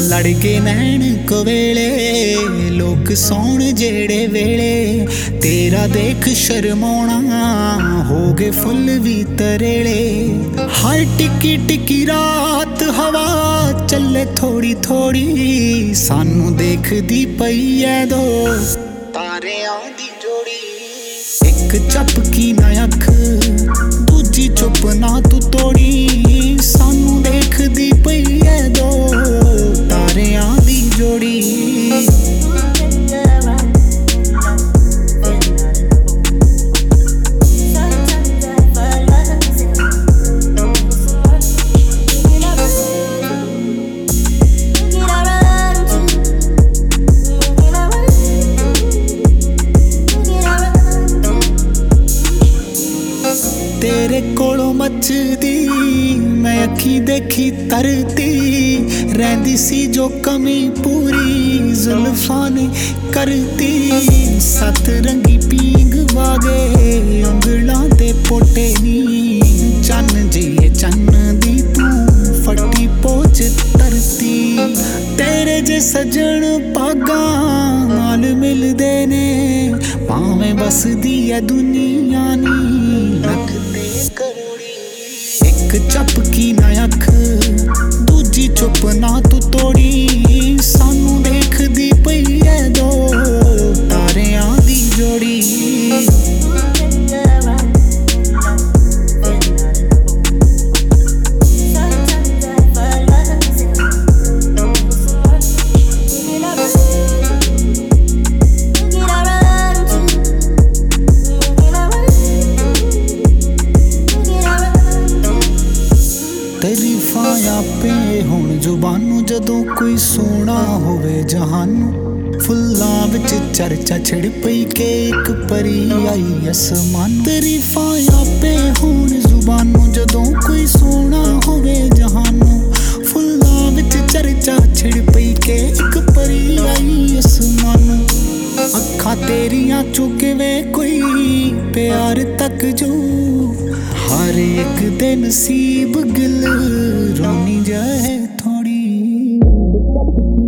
लड़के नैन कवेले लोग सौण जेड़े वेले तेरा देख शर्माउणा हो गए फुल भी तरेले। हर टिकी टिकी रात हवा चले थोड़ी थोड़ी सानू देखदी पई ऐ दो तारियां दी जोड़ी। एक झपकी ना अख दूजी चुप ना तू तोड़ी सानू देखदी पई ऐ दो तारियां दी जोड़ी। तेरे कोलों मचदी मैं अखी देखी तरती रहिंदी सी जो कमी पूरी जुल्फां ने करती। सत रंगी पींग वागे उंगलां ते पोटे नी चन्न जिए चन्न दी तू फटी पोच तरती। तेरे जे सजन पागां नाल मिलदे ने भावें बसदी ऐ दुनिया नी लगदे करोड़ी। एक झपकी ना अख दूजी चुप ना तू तोड़ी सानू देखदी पई ऐ दो तारियां दी जोड़ी। तारीफां आपे हुण जुबानू जदों कोई सोना होवे जहानू फुल्लां विच चर्चा छिड़ पई के एक परी आई आसमान। तारीफां आपे हुण जुबानू जदों कोई सोना होवे जहानू फुल्लां विच चर्चा छिड़ पई के एक परी आई आसमान। अखां तेरियां चुके वे कोई प्यार तक जो हर एक दे नसीब गिल रोनी जाए थोड़ी।